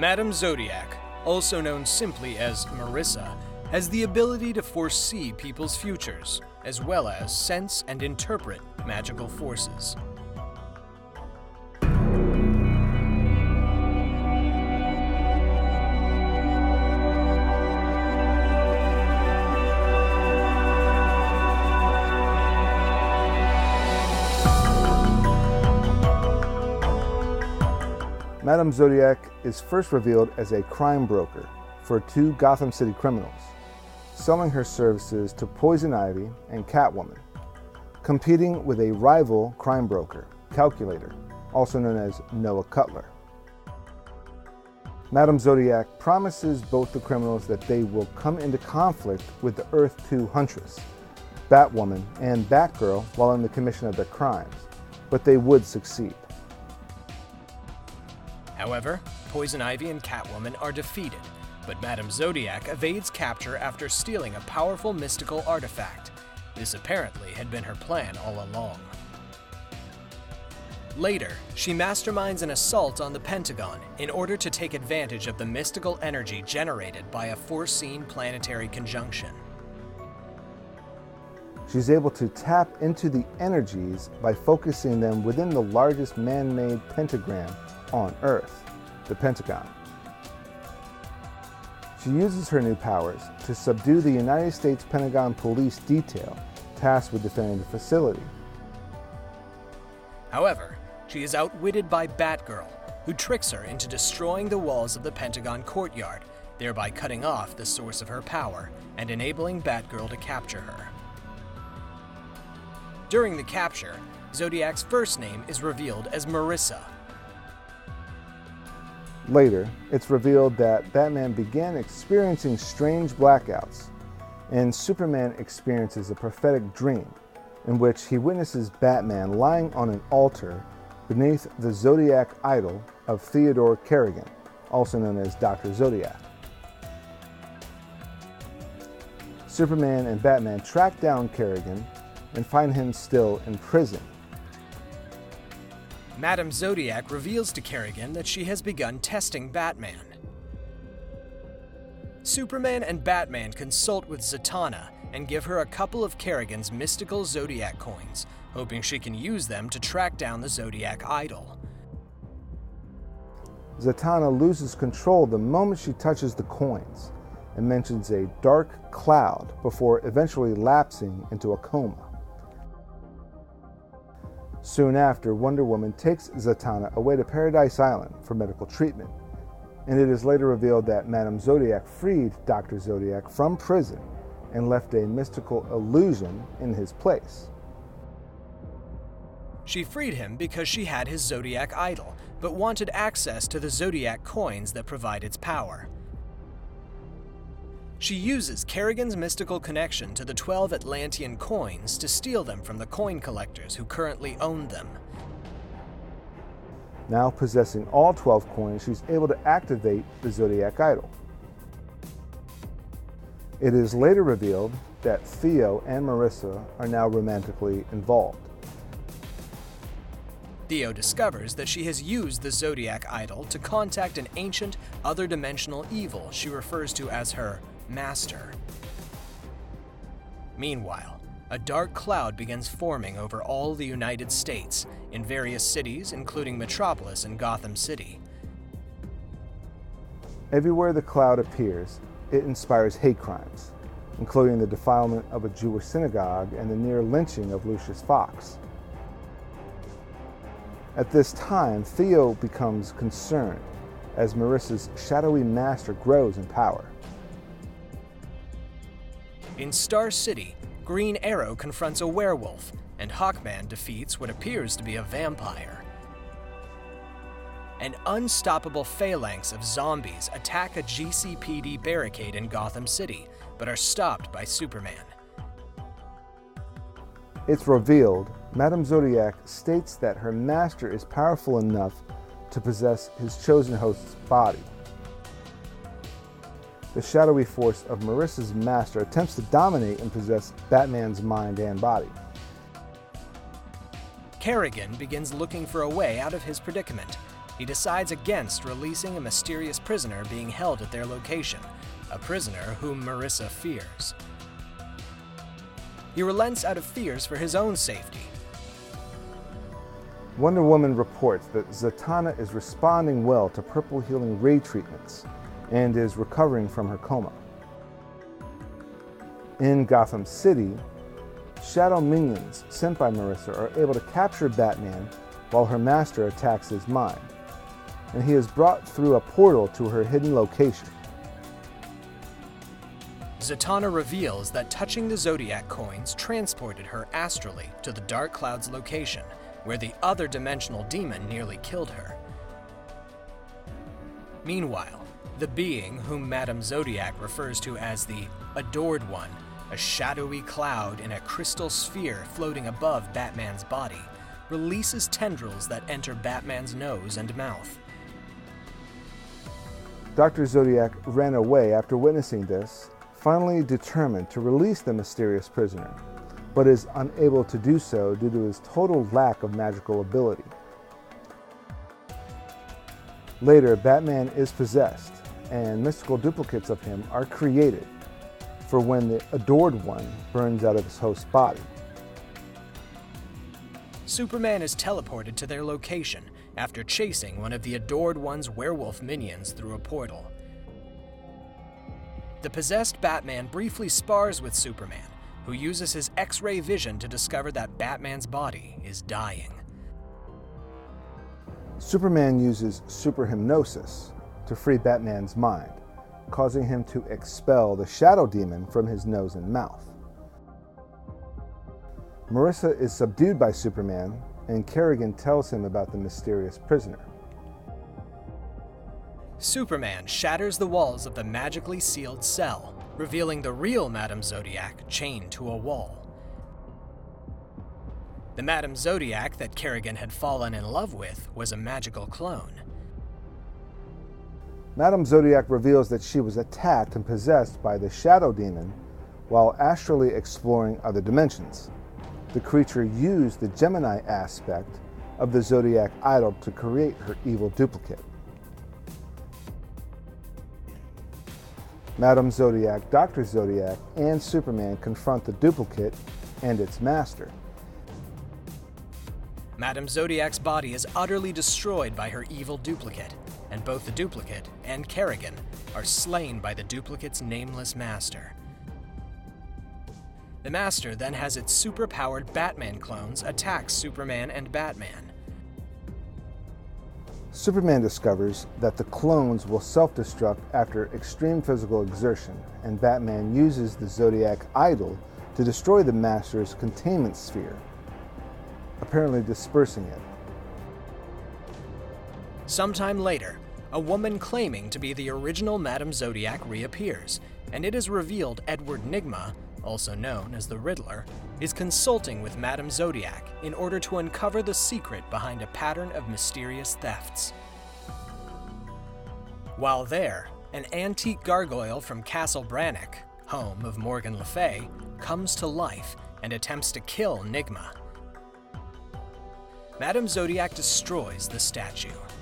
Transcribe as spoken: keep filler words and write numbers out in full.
Madame Zodiac, also known simply as Marissa, has the ability to foresee people's futures, as well as sense and interpret magical forces. Madame Zodiac is first revealed as a crime broker for two Gotham City criminals, selling her services to Poison Ivy and Catwoman, competing with a rival crime broker, Calculator, also known as Noah Cutler. Madame Zodiac promises both the criminals that they will come into conflict with the Earth two Huntress, Batwoman, and Batgirl while in the commission of their crimes, but they would succeed. However, Poison Ivy and Catwoman are defeated, but Madame Zodiac evades capture after stealing a powerful mystical artifact. This apparently had been her plan all along. Later, she masterminds an assault on the Pentagon in order to take advantage of the mystical energy generated by a foreseen planetary conjunction. She's able to tap into the energies by focusing them within the largest man-made pentagram on Earth, the Pentagon. She uses her new powers to subdue the United States Pentagon Police detail tasked with defending the facility. However, she is outwitted by Batgirl, who tricks her into destroying the walls of the Pentagon courtyard, thereby cutting off the source of her power and enabling Batgirl to capture her. During the capture, Zodiac's first name is revealed as Marissa. Later, it's revealed that Batman began experiencing strange blackouts, and Superman experiences a prophetic dream in which he witnesses Batman lying on an altar beneath the Zodiac idol of Theodore Kerrigan, also known as Doctor Zodiac. Superman and Batman track down Kerrigan and find him still in prison. Madame Zodiac reveals to Kerrigan that she has begun testing Batman. Superman and Batman consult with Zatanna and give her a couple of Kerrigan's mystical Zodiac coins, hoping she can use them to track down the Zodiac idol. Zatanna loses control the moment she touches the coins and mentions a dark cloud before eventually lapsing into a coma. Soon after, Wonder Woman takes Zatanna away to Paradise Island for medical treatment, and it is later revealed that Madame Zodiac freed Doctor Zodiac from prison and left a mystical illusion in his place. She freed him because she had his Zodiac idol, but wanted access to the Zodiac coins that provide its power. She uses Kerrigan's mystical connection to the twelve Atlantean coins to steal them from the coin collectors who currently own them. Now possessing all twelve coins, she's able to activate the Zodiac idol. It is later revealed that Theo and Marissa are now romantically involved. Theo discovers that she has used the Zodiac idol to contact an ancient, other-dimensional evil she refers to as her master. Meanwhile, a dark cloud begins forming over all the United States, in various cities, including Metropolis and Gotham City. Everywhere the cloud appears, it inspires hate crimes, including the defilement of a Jewish synagogue and the near lynching of Lucius Fox. At this time, Theo becomes concerned as Marissa's shadowy master grows in power. In Star City, Green Arrow confronts a werewolf, and Hawkman defeats what appears to be a vampire. An unstoppable phalanx of zombies attack a G C P D barricade in Gotham City, but are stopped by Superman. It's revealed Madame Zodiac states that her master is powerful enough to possess his chosen host's body. The shadowy force of Marissa's master attempts to dominate and possess Batman's mind and body. Kerrigan begins looking for a way out of his predicament, he decides against releasing a mysterious prisoner being held at their location, a prisoner whom Marissa fears. He relents out of fears for his own safety. Wonder Woman reports that Zatanna is responding well to purple healing ray treatments and is recovering from her coma. In Gotham City, shadow minions sent by Marissa are able to capture Batman while her master attacks his mind, and he is brought through a portal to her hidden location. Zatanna reveals that touching the Zodiac coins transported her astrally to the Dark Cloud's location, where the other dimensional demon nearly killed her. Meanwhile, the being whom Madame Zodiac refers to as the Adored One, a shadowy cloud in a crystal sphere floating above Batman's body, releases tendrils that enter Batman's nose and mouth. Doctor Zodiac ran away after witnessing this, finally determined to release the mysterious prisoner, but is unable to do so due to his total lack of magical ability. Later, Batman is possessed, and mystical duplicates of him are created for when the Adored One burns out of his host's body. Superman is teleported to their location after chasing one of the Adored One's werewolf minions through a portal. The possessed Batman briefly spars with Superman, who uses his X-ray vision to discover that Batman's body is dying. Superman uses superhypnosis to free Batman's mind, causing him to expel the shadow demon from his nose and mouth. Marissa is subdued by Superman, and Kerrigan tells him about the mysterious prisoner. Superman shatters the walls of the magically sealed cell, revealing the real Madame Zodiac chained to a wall. The Madame Zodiac that Kerrigan had fallen in love with was a magical clone. Madame Zodiac reveals that she was attacked and possessed by the Shadow Demon while astrally exploring other dimensions. The creature used the Gemini aspect of the Zodiac idol to create her evil duplicate. Madame Zodiac, Doctor Zodiac, and Superman confront the duplicate and its master. Madame Zodiac's body is utterly destroyed by her evil duplicate, and both the duplicate and Kerrigan are slain by the duplicate's nameless master. The master then has its super-powered Batman clones attack Superman and Batman. Superman discovers that the clones will self-destruct after extreme physical exertion, and Batman uses the Zodiac idol to destroy the master's containment sphere, apparently dispersing it. Sometime later, a woman claiming to be the original Madame Zodiac reappears, and it is revealed Edward Nygma, also known as the Riddler, is consulting with Madame Zodiac in order to uncover the secret behind a pattern of mysterious thefts. While there, an antique gargoyle from Castle Brannock, home of Morgan Le Fay, comes to life and attempts to kill Nygma. Madame Zodiac destroys the statue.